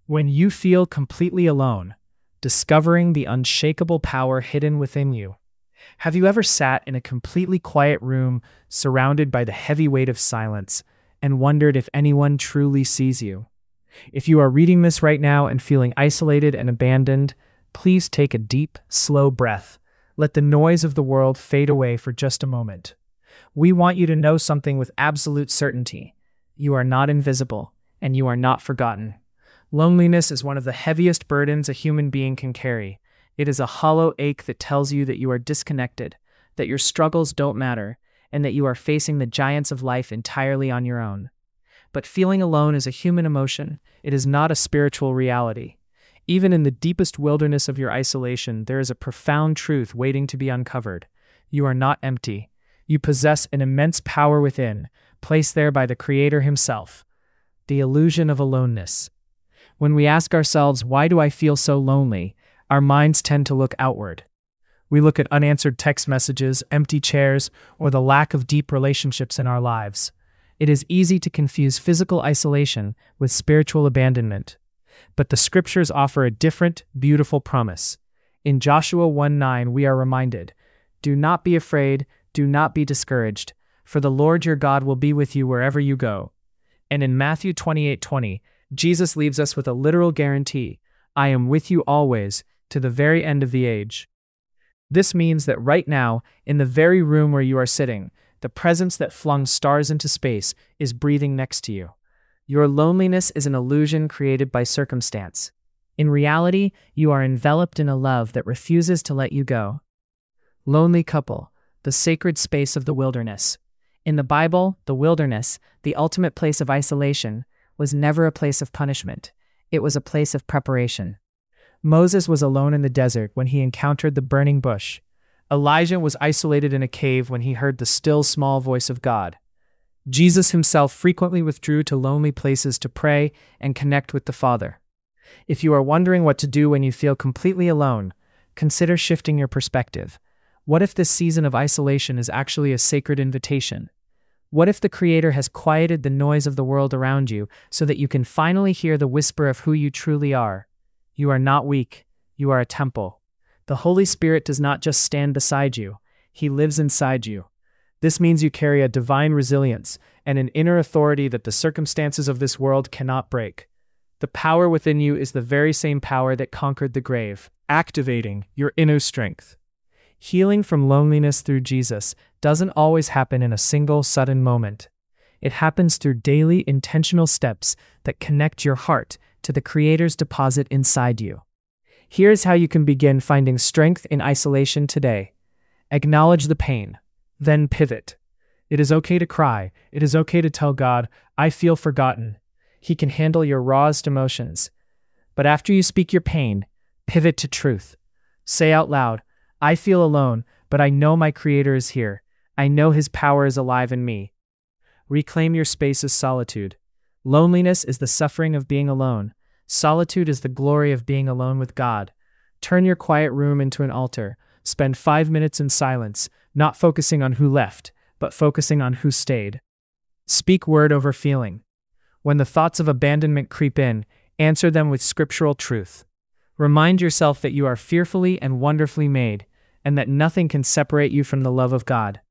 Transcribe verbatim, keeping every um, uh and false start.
When you feel completely alone, discovering the unshakable power hidden within you. Have you ever sat in a completely quiet room surrounded by the heavy weight of silence and wondered if anyone truly sees you? If you are reading this right now and feeling isolated and abandoned, please take a deep, slow breath. Let the noise of the world fade away for just a moment. We want you to know something with absolute certainty. You are not invisible, and you are not forgotten. Loneliness is one of the heaviest burdens a human being can carry. It is a hollow ache that tells you that you are disconnected, that your struggles don't matter, and that you are facing the giants of life entirely on your own. But feeling alone is a human emotion. It is not a spiritual reality. Even in the deepest wilderness of your isolation, there is a profound truth waiting to be uncovered. You are not empty. You possess an immense power within, placed there by the Creator Himself. The illusion of aloneness. When we ask ourselves, why do I feel so lonely? Our minds tend to look outward. We look at unanswered text messages, empty chairs, or the lack of deep relationships in our lives. It is easy to confuse physical isolation with spiritual abandonment. But the scriptures offer a different, beautiful promise. In Joshua one nine, we are reminded, "Do not be afraid, do not be discouraged, for the Lord your God will be with you wherever you go." And in Matthew twenty-eight twenty, Jesus leaves us with a literal guarantee, "I am with you always, to the very end of the age." This means that right now, in the very room where you are sitting, the presence that flung stars into space is breathing next to you. Your loneliness is an illusion created by circumstance. In reality, you are enveloped in a love that refuses to let you go. Lonely couple, the sacred space of the wilderness. In the Bible, the wilderness, the ultimate place of isolation, was never a place of punishment. It was a place of preparation. Moses was alone in the desert when he encountered the burning bush. Elijah was isolated in a cave when he heard the still small voice of God. Jesus himself frequently withdrew to lonely places to pray and connect with the Father. If you are wondering what to do when you feel completely alone, consider shifting your perspective. What if this season of isolation is actually a sacred invitation? What if the Creator has quieted the noise of the world around you so that you can finally hear the whisper of who you truly are? You are not weak. You are a temple. The Holy Spirit does not just stand beside you. He lives inside you. This means you carry a divine resilience and an inner authority that the circumstances of this world cannot break. The power within you is the very same power that conquered the grave, activating your inner strength. Healing from loneliness through Jesus doesn't always happen in a single sudden moment. It happens through daily intentional steps that connect your heart to the Creator's deposit inside you. Here's how you can begin finding strength in isolation today. Acknowledge the pain, then pivot. It is okay to cry. It is okay to tell God, "I feel forgotten." He can handle your rawest emotions. But after you speak your pain, pivot to truth. Say out loud, "I feel alone, but I know my Creator is here. I know His power is alive in me." Reclaim your space as solitude. Loneliness is the suffering of being alone. Solitude is the glory of being alone with God. Turn your quiet room into an altar. Spend five minutes in silence, not focusing on who left, but focusing on who stayed. Speak word over feeling. When the thoughts of abandonment creep in, answer them with scriptural truth. Remind yourself that you are fearfully and wonderfully made, and that nothing can separate you from the love of God.